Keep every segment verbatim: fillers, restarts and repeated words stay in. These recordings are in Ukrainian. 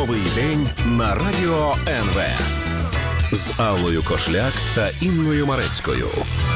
Новий день на радіо ен ве з Аллою Кошляк та Інною Марецькою.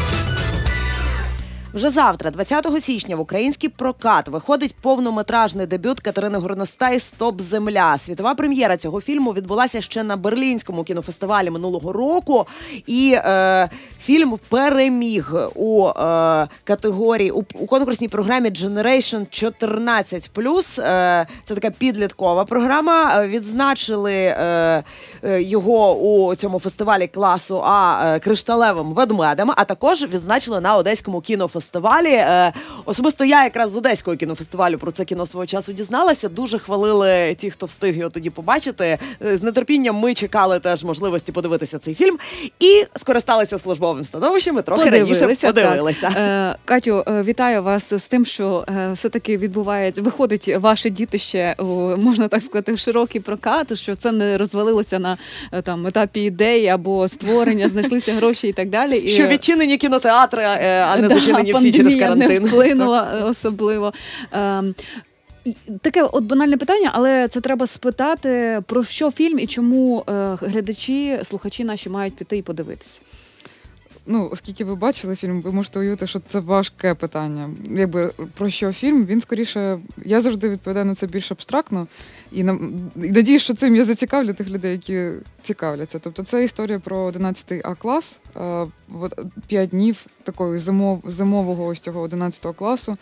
Вже завтра, двадцятого січня, в український прокат виходить повнометражний дебют Катерини Горностай «Стоп, земля». Світова прем'єра цього фільму відбулася ще на Берлінському кінофестивалі минулого року. І е, фільм переміг у е, категорії, у, у конкурсній програмі Generation чотирнадцять плюс. Е, це така підліткова програма. Відзначили е, е, його у цьому фестивалі класу А е, кришталевим ведмедем, а також відзначили на Одеському кінофестивалі. Фестивалі. Е, особисто я якраз з Одеського кінофестивалю про це кіно свого часу дізналася. Дуже хвалили ті, хто встиг його тоді побачити. З нетерпінням ми чекали теж можливості подивитися цей фільм і скористалися службовим становищем і трохи подивилися, раніше подивилися. Е, Катю, вітаю вас з тим, що е, все-таки відбувається, виходить ваше дітище, о, можна так сказати, в широкий прокат, що це не розвалилося на е, там, етапі ідеї або створення, знайшлися гроші і так далі. І, що відчинені кінотеатри, е, а не да, зачинені всі через карантин. Не вплинула особливо. Ем, Таке от банальне питання, але це треба спитати, про що фільм і чому е, глядачі, слухачі наші мають піти і подивитися. Ну, оскільки ви бачили фільм, ви можете уявити, що це важке питання. Якби про що фільм, він скоріше, я завжди відповідаю на це більш абстрактно і, на, і надіюсь, що цим я зацікавлю тих людей, які цікавляться. Тобто це історія про одинадцятий А клас, п'ять днів такої зимов, зимового ось цього одинадцятого класу.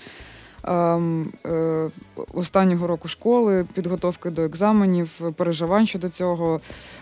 Останнього року школи, підготовки до екзаменів, переживань щодо цього.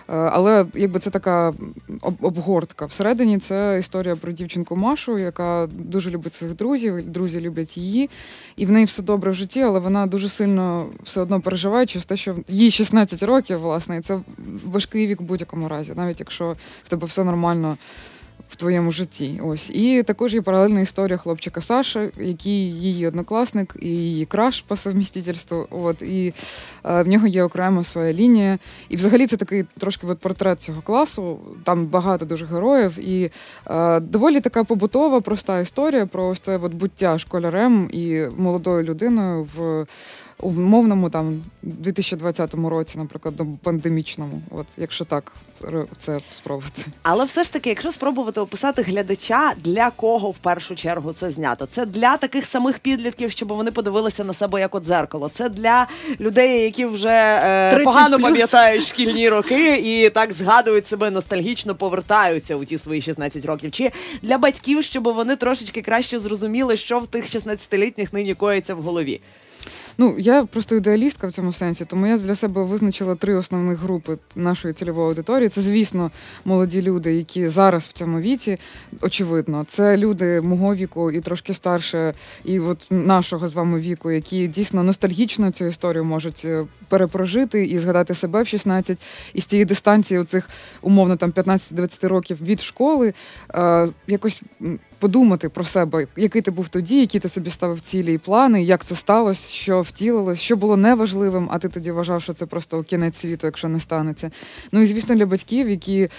Але якби це така обгортка. Всередині це історія про дівчинку Машу, яка дуже любить своїх друзів, друзі люблять її, і в неї все добре в житті, але вона дуже сильно все одно переживає через те, що їй шістнадцять років, власне, і це важкий вік в будь-якому разі, навіть якщо в тебе все нормально в твоєму житті. Ось. І також є паралельна історія хлопчика Саші, який її однокласник і її краш по совмістительству. От. І е, в нього є окрема своя лінія. І взагалі це такий трошки от портрет цього класу. Там багато дуже героїв. І е, доволі така побутова, проста історія про ось це от буття школярем і молодою людиною в у мовному там дві тисячі двадцятому році, наприклад, до пандемічному, от якщо так це спробувати. Але все ж таки, якщо спробувати описати глядача, для кого в першу чергу це знято? Це для таких самих підлітків, щоб вони подивилися на себе як у дзеркало. Це для людей, які вже е, погано плюс. Пам'ятають шкільні роки і так згадують себе, ностальгічно повертаються у ті свої шістнадцять років. Чи для батьків, щоб вони трошечки краще зрозуміли, що в тих шістнадцятилітніх нині коїться в голові? Ну, я просто ідеалістка в цьому сенсі, тому я для себе визначила три основних групи нашої цільової аудиторії. Це, звісно, молоді люди, які зараз в цьому віці, очевидно. Це люди мого віку і трошки старше, і от нашого з вами віку, які дійсно ностальгічно цю історію можуть перепрожити і згадати себе в шістнадцять. І з цієї дистанції оцих, умовно, там п'ятнадцять-двадцять років від школи, е, якось подумати про себе, який ти був тоді, які ти собі ставив цілі і плани, як це сталося, що втілилось, що було неважливим, а ти тоді вважав, що це просто кінець світу, якщо не станеться. Ну і, звісно, для батьків, які е,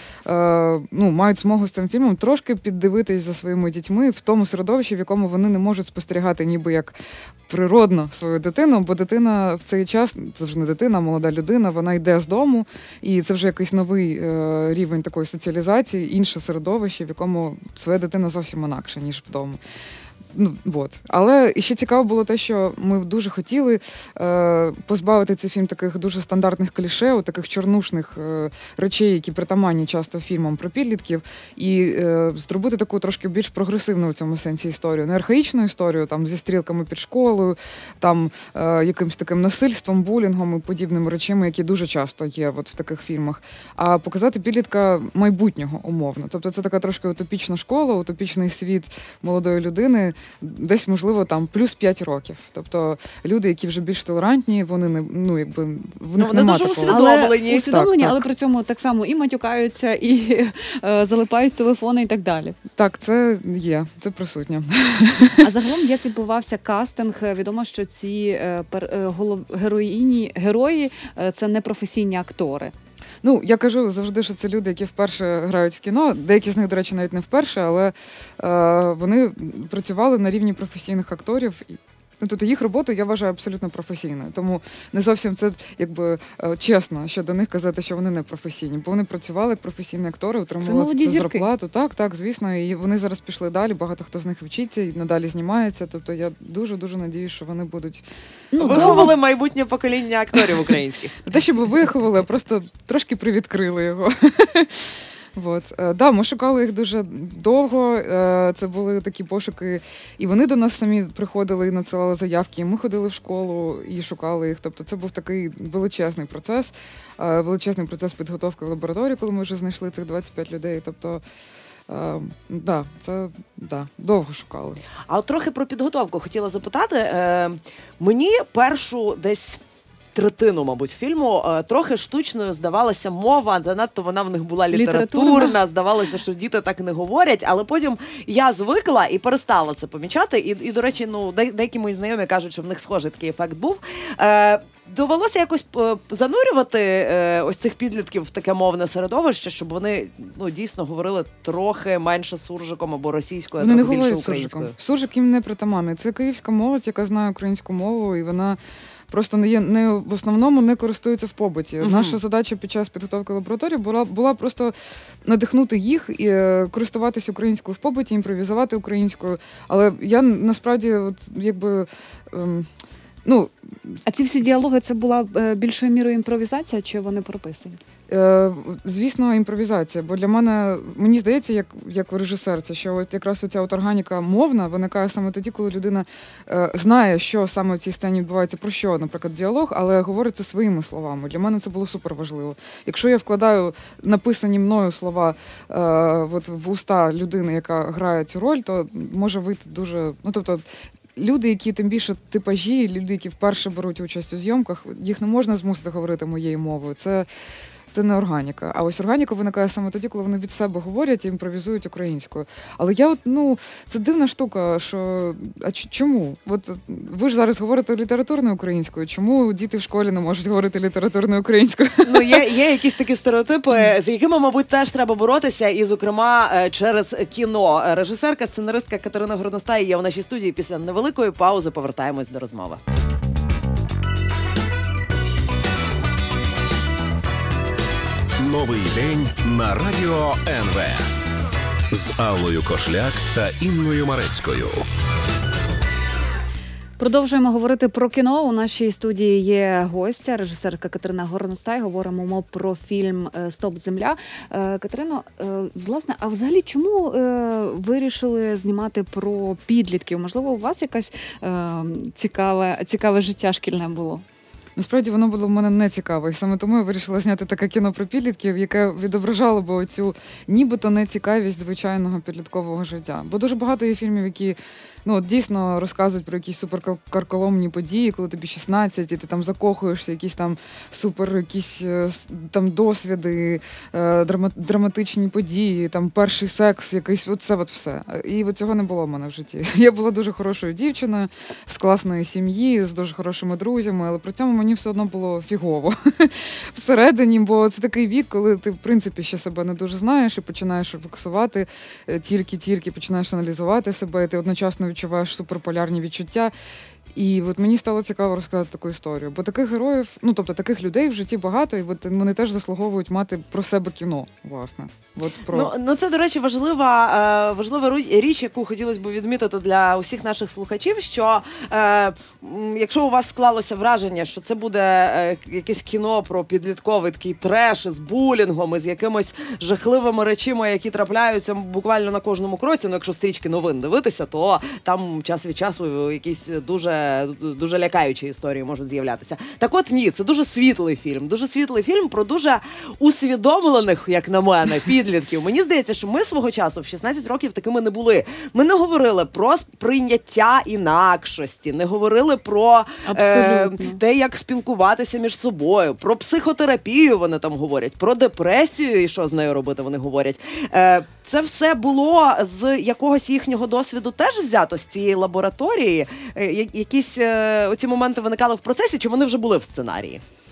ну, мають змогу з цим фільмом трошки піддивитись за своїми дітьми в тому середовищі, в якому вони не можуть спостерігати ніби як природно свою дитину, бо дитина в цей час, це вже не дитина, а молода людина, вона йде з дому, і це вже якийсь новий е, рівень такої соціалізації, інше середовище, в якому своя дитина зовсім інакше, ніж вдома. Ну, от. Але ще цікаво було те, що ми дуже хотіли е, позбавити цей фільм таких дуже стандартних кліше, таких чорнушних е, речей, які притаманні часто фільмам про підлітків, і е, зробити таку трошки більш прогресивну в цьому сенсі історію. Не архаїчну історію, там, зі стрілками під школою, там, е, якимось таким насильством, булінгом і подібними речами, які дуже часто є от в таких фільмах, а показати підлітка майбутнього, умовно. Тобто це така трошки утопічна школа, утопічний світ молодої людини, десь, можливо, там плюс п'ять років. Тобто люди, які вже більш толерантні, вони не, ну, якби, в них ну, вони нема дуже такого. усвідомлені. Але, усвідомлені, так, але так. при цьому так само і матюкаються, і е, залипають телефони і так далі. Так, це є, це присутнє. А загалом, як відбувався кастинг? Відомо, що ці е, пер, е, голов, героїні, герої е, – це не професійні актори. Ну, я кажу завжди, що це люди, які вперше грають в кіно. Деякі з них, до речі, навіть не вперше, але е, вони працювали на рівні професійних акторів. Ну, тобто їх роботу я вважаю абсолютно професійною. Тому не зовсім це якби чесно щодо них казати, що вони не професійні. Бо вони працювали як професійні актори, отримували молоді це зірки. зарплату. Так, так, звісно. І вони зараз пішли далі. Багато хто з них вчиться і надалі знімається. Тобто я дуже-дуже надіюсь, що вони будуть Ну, Виховали майбутнє покоління акторів українських. не те, щоб виховали, а просто трошки привідкрили його. Вот. Е, да, ми шукали їх дуже довго. Е, Це були такі пошуки, і вони до нас самі приходили і надсилали заявки. І ми ходили в школу і шукали їх. Тобто це був такий величезний процес, е, величезний процес підготовки в лабораторії, коли ми вже знайшли цих двадцять п'ять людей. Тобто, е, да, це да, довго шукали. А от трохи про підготовку хотіла запитати. Е, мені першу десь третину, мабуть, фільму е, трохи штучною здавалася мова, занадто вона в них була літературна, Літературна. здавалося, що діти так не говорять, але потім я звикла і перестала це помічати. І, і до речі, ну, де, деякі мої знайомі кажуть, що в них схожий такий ефект був. Е, Довелося якось е, занурювати е, ось цих підлітків в таке мовне середовище, щоб вони ну, дійсно говорили трохи менше суржиком або російською, а Вони не трохи більше говорять суржиком. українською. Суржик їм не притаманний. Це київська молодь, яка знає українську мову, і вона просто не є не в основному не користується в побуті. Мгм. Наша задача під час підготовки лабораторії була була просто надихнути їх і е, користуватися українською в побуті, імпровізувати українською. Але я насправді, от якби ем, ну. А ці всі діалоги, це була е, більшою мірою імпровізація, чи вони прописані? Е, Звісно, імпровізація, бо для мене, мені здається, як, як режисер, це що от якраз оця от органіка мовна виникає саме тоді, коли людина е, знає, що саме в цій сцені відбувається, про що, наприклад, діалог, але говорить це своїми словами. Для мене це було супер важливо. Якщо я вкладаю написані мною слова е, от в уста людини, яка грає цю роль, то може вийти дуже, ну тобто. Люди, які тим більше типажі, люди, які вперше беруть участь у зйомках, їх не можна змусити говорити моєю мовою. Це, це не органіка. А ось органіка виникає саме тоді, коли вони від себе говорять і імпровізують українською. Але я от, ну, це дивна штука, що, а ч- чому? От ви ж зараз говорите літературною українською, чому діти в школі не можуть говорити літературною українською? Ну, є, є якісь такі стереотипи, з якими, мабуть, теж треба боротися, і, зокрема, е, через кіно. Режисерка, сценаристка Катерина Горностай є в нашій студії. Після невеликої паузи повертаємось до розмови. Новий день на радіо ен ве з Аллою Кошляк та Інною Марецькою. Продовжуємо говорити про кіно. У нашій студії є гостя, режисерка Катерина Горностай. Говоримо ми про фільм «Стоп, земля». Е, Катерино, е, власне, а взагалі чому е, вирішили знімати про підлітків? Можливо, у вас якесь е, цікаве, цікаве життя шкільне було? Насправді воно було в мене не цікаво, і саме тому я вирішила зняти таке кіно про підлітків, яке відображало б оцю нібито нецікавість звичайного підліткового життя. Бо дуже багато є фільмів, які ну, от дійсно розказують про якісь суперкарколомні події, коли тобі шістнадцять, і ти там закохуєшся, якісь там супер якісь там досвіди, драма, драматичні події, там перший секс, якийсь, от це от все. І от цього не було в мене в житті. Я була дуже хорошою дівчиною, з класної сім'ї, з дуже хорошими друзями, але при цьому мені все одно було фігово всередині, бо це такий вік, коли ти, в принципі, ще себе не дуже знаєш і починаєш рефлексувати, тільки-тільки починаєш аналізувати себе, і ти одночасно відчуваєш суперполярні відчуття. І от мені стало цікаво розказати таку історію. Бо таких героїв, ну тобто таких людей в житті багато, і от вони теж заслуговують мати про себе кіно, власне. От про... Ну, ну це, до речі, важлива, е, важлива ру- річ, яку хотілося б відмітити для усіх наших слухачів, що е, м, якщо у вас склалося враження, що це буде е, якесь кіно про підлітковий такий треш із булінгом, із якимись жахливими речами, які трапляються буквально на кожному кроці, ну якщо стрічки новин дивитися, то там час від часу якісь дуже, дуже лякаючі історії можуть з'являтися. Так от ні, це дуже світлий фільм, дуже світлий фільм про дуже усвідомлених, як на мене, підлітків. Мені здається, що ми свого часу в шістнадцять років такими не були. Ми не говорили про прийняття інакшості, не говорили про е, те, як спілкуватися між собою, про психотерапію вони там говорять, про депресію і що з нею робити вони говорять. Е, це все було з якогось їхнього досвіду теж взято, з цієї лабораторії? Е, якісь е, оці моменти виникали в процесі, чи вони вже були в сценарії?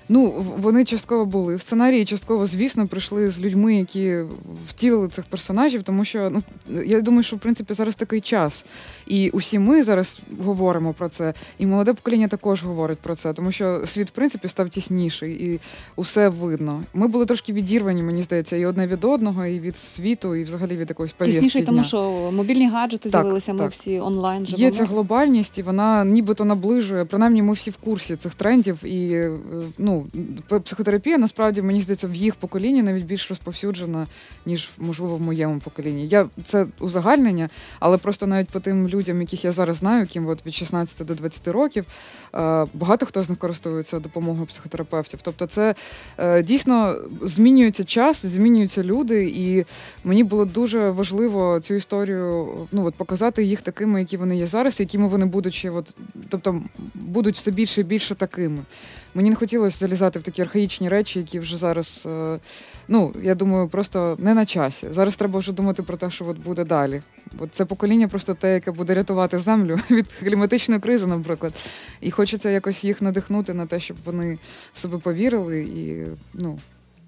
Ну, в- вони частково були в сценарії, частково, звісно, прийшли з людьми, які втілили цих персонажів, тому що, ну, я думаю, що, в принципі, зараз такий час. І усі ми зараз говоримо про це, і молоде покоління також говорить про це, тому що світ, в принципі, став тісніший, і усе видно. Ми були трошки відірвані, мені здається, і одне від одного, і від світу, і взагалі від якоїсь повістки Тісніший, тому дня. що мобільні гаджети Так, з'явилися, ми так. всі онлайн живемо. Є ця глобальність, і вона нібито наближує, принаймні ми всі в курсі цих трендів, і е, ну, п- психотерапія, насправді, мені здається, в їх поколінні навіть більш розповсюджена, ніж, можливо, в моєму поколінні. Я, це узагальнення, але просто навіть по тим людям, яких я зараз знаю, яким от від шістнадцяти до двадцяти років, е, багато хто з них користується допомогою психотерапевтів. Тобто це е, дійсно змінюється час, змінюються люди, і мені було дуже важливо цю історію, ну, от, показати їх такими, які вони є зараз, якими вони будуть ще, от, тобто будуть все більше і більше такими. Мені не хотілося залізати в такі архаїчні речі, які вже зараз, е, ну, я думаю, просто не на часі. Зараз треба вже думати про те, що от буде далі. От це покоління просто те, яке буде рятувати землю від кліматичної кризи, наприклад. І хочеться якось їх надихнути на те, щоб вони в себе повірили і, ну,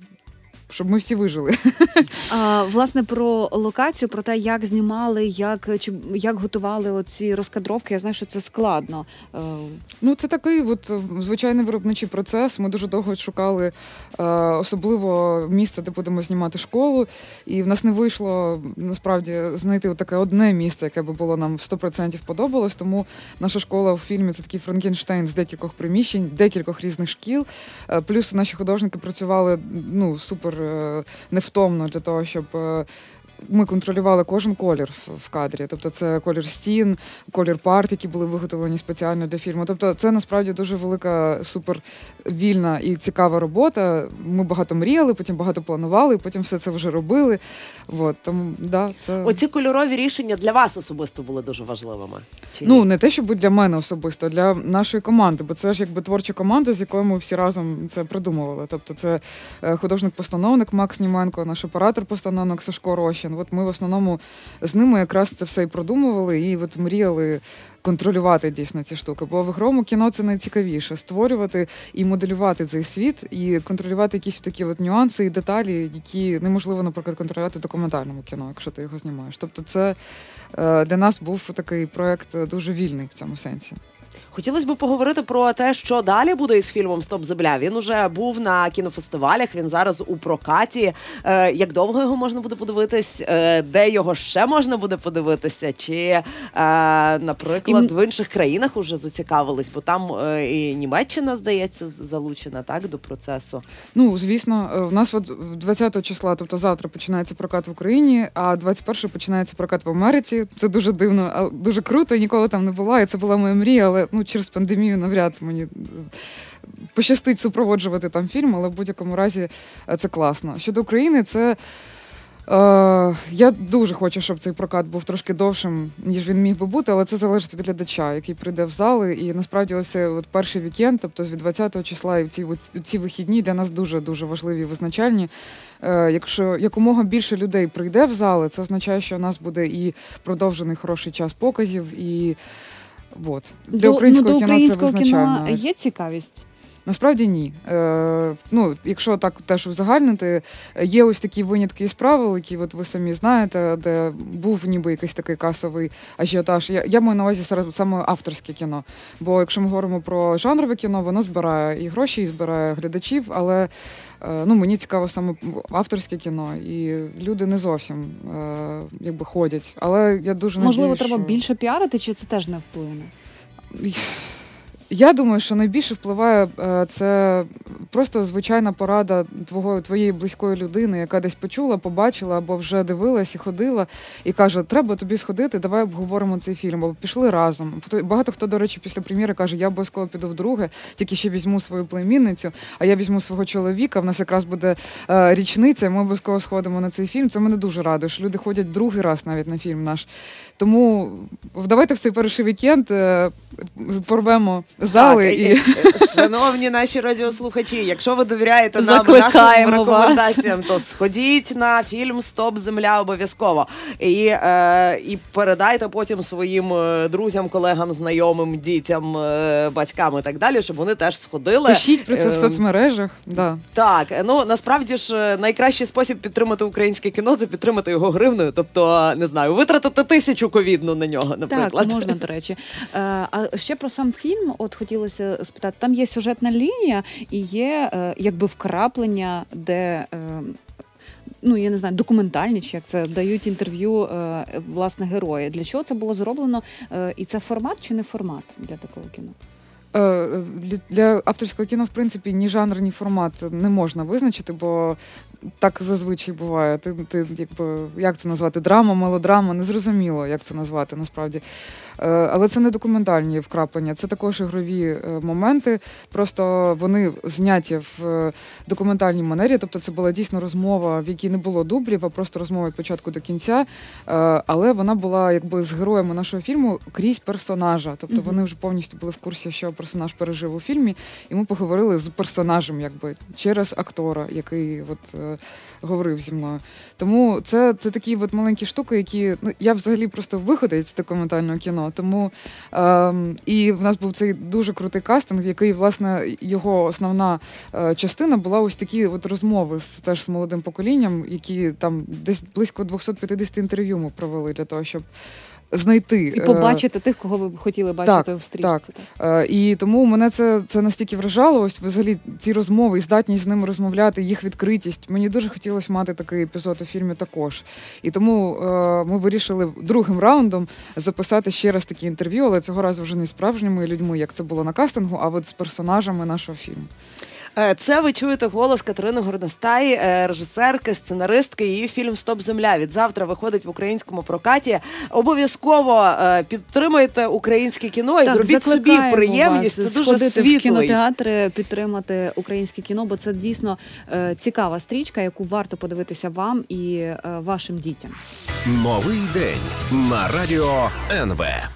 щоб ми всі вижили. А, власне, про локацію, про те, як знімали, як, чи, як готували оці розкадровки, я знаю, що це складно. Е, Ну, це такий от е, звичайний виробничий процес. Ми дуже довго шукали е, особливо місце, де будемо знімати школу. І в нас не вийшло, насправді, знайти от таке одне місце, яке би було нам сто відсотків подобалось. Тому наша школа в фільмі – це такий Франкенштейн з декількох приміщень, декількох різних шкіл. Е, плюс наші художники працювали, ну, супер е, невтомно для того, щоб е, ми контролювали кожен колір в- в кадрі. Тобто це колір стін, колір парт, які були виготовлені спеціально для фільму. Тобто це насправді дуже велика, супер вільна і цікава робота. Ми багато мріяли, потім багато планували, потім все це вже робили. От, тому, да, це... Оці кольорові рішення для вас особисто були дуже важливими? Чи ні? Ну, не те, щоб для мене особисто, а для нашої команди, бо це ж якби творча команда, з якою ми всі разом це придумували. Тобто це е, художник-постановник Макс Німенко, наш оператор-постановник Сашко Рощин. От ми в основному з ними якраз це все і продумували, і от мріяли контролювати дійсно ці штуки. Бо в ігровому кіно це найцікавіше – створювати і моделювати цей світ, і контролювати якісь такі от нюанси і деталі, які неможливо, наприклад, контролювати в документальному кіно, якщо ти його знімаєш. Тобто це е, для нас був такий проєкт дуже вільний в цьому сенсі. Хотілося б поговорити про те, що далі буде із фільмом «Стоп, земля». Він уже був на кінофестивалях, він зараз у прокаті. Е, як довго його можна буде подивитись? Е, де його ще можна буде подивитися? Чи, е, наприклад, І- в інших країнах уже зацікавились? Бо там е, і Німеччина, здається, з- залучена, так, до процесу. Ну, звісно, е, у нас от двадцятого числа, тобто завтра, починається прокат в Україні, а двадцять першого починається прокат в Америці. Це дуже дивно, а дуже круто, ніколи там не була, і це була моя мрія, але ну, через пандемію навряд мені е, пощастить супроводжувати там фільм, але в будь-якому разі е, це класно. Щодо України, це Е, я дуже хочу, щоб цей прокат був трошки довшим, ніж він міг би бути, але це залежить від глядача, який прийде в зали. І насправді ось цей от перший вікенд, тобто від двадцятого числа і в ці, от, ці вихідні для нас дуже-дуже важливі і визначальні. Е, якщо якомога більше людей прийде в зали, це означає, що у нас буде і продовжений хороший час показів, і от. Для до, українського ну, до кіно українського це визначально. кіно є цікавість? Насправді ні. Е, ну, якщо так теж узагальнити, є ось такі винятки із правил, які от ви самі знаєте, де був ніби якийсь такий касовий ажіотаж. Я, я маю на увазі серед- саме авторське кіно. Бо якщо ми говоримо про жанрове кіно, воно збирає і гроші, і збирає глядачів, але е, ну, мені цікаво саме авторське кіно, і люди не зовсім е, якби ходять. Але я дуже Можливо, надіюсь, треба що... більше піарити, чи це теж не вплине? Я думаю, що найбільше впливає е, це просто звичайна порада твого, твоєї близької людини, яка десь почула, побачила або вже дивилась і ходила, і каже, треба тобі сходити, давай обговоримо цей фільм, або пішли разом. Хто- Багато хто, до речі, після прем'єри каже, я обов'язково піду вдруге, тільки ще візьму свою племінницю, а я візьму свого чоловіка, в нас якраз буде е, річниця, і ми обов'язково сходимо на цей фільм. Це мене дуже радує, що люди ходять другий раз навіть на фільм наш. Тому давайте в цей перший вікенд е, порвемо зали Так, і... е, е, шановні наші радіослухачі, якщо ви довіряєте нам нашим Закликаємо вас. рекомендаціям, то сходіть на фільм «Стоп, земля» обов'язково. І, е, і передайте потім своїм е, друзям, колегам, знайомим, дітям, е, батькам і так далі, щоб вони теж сходили. Пишіть про це в Е, соцмережах. Да. Так, ну насправді ж е, найкращий спосіб підтримати українське кіно це підтримати його гривнею. Тобто, не знаю, витратити тисячу ковідну на нього, наприклад. Так, можна, до речі. Е, А ще про сам фільм, от хотілося спитати, там є сюжетна лінія і є е, якби вкраплення, де, е, ну, я не знаю, документальні, чи як це, дають інтерв'ю, е, власне, герої. Для чого це було зроблено? Е, І це формат чи не формат для такого кіно? Е, Для авторського кіно, в принципі, ні жанр, ні формат не можна визначити, бо так зазвичай буває. Ти, ти якби, як це назвати? Драма, мелодрама, незрозуміло, як це назвати насправді. Е, Але це не документальні вкраплення, це також ігрові е, моменти. Просто вони зняті в е, документальній манері, тобто це була дійсно розмова, в якій не було дублів, а просто розмова від початку до кінця. Е, Але вона була якби з героями нашого фільму крізь персонажа. Тобто Мгм. вони вже повністю були в курсі, що персонаж пережив у фільмі, і ми поговорили з персонажем, якби через актора, який от е, говорив зі мною. Тому це, це такі от маленькі штуки, які ну я взагалі просто виходець з документального кіно. Тому е, і в нас був цей дуже крутий кастинг, який, власне, його основна е, частина була ось такі от розмови з теж з молодим поколінням, які там десь близько двісті п'ятдесят інтерв'ю ми провели для того, щоб знайти І побачити тих, кого ви б хотіли бачити в стрічці. Так. Е, І тому мене це, це настільки вражало, ось взагалі ці розмови і здатність з ними розмовляти, їх відкритість. Мені дуже хотілося мати такий епізод у фільмі також. І тому е, ми вирішили другим раундом записати ще раз такі інтерв'ю, але цього разу вже не з справжніми людьми, як це було на кастингу, а от з персонажами нашого фільму. Е, Це ви чуєте голос Катерини Горностай, е, режисерки, сценаристки. Її фільм «Стоп, земля» від завтра виходить в українському прокаті. Обов'язково е, підтримайте українське кіно і Так, зробіть собі закликаємо приємність. вас Це дуже сходити в світлий. кінотеатри, підтримати українське кіно, бо це дійсно е, цікава стрічка, яку варто подивитися вам і е, вашим дітям. Новий день на радіо ен ве.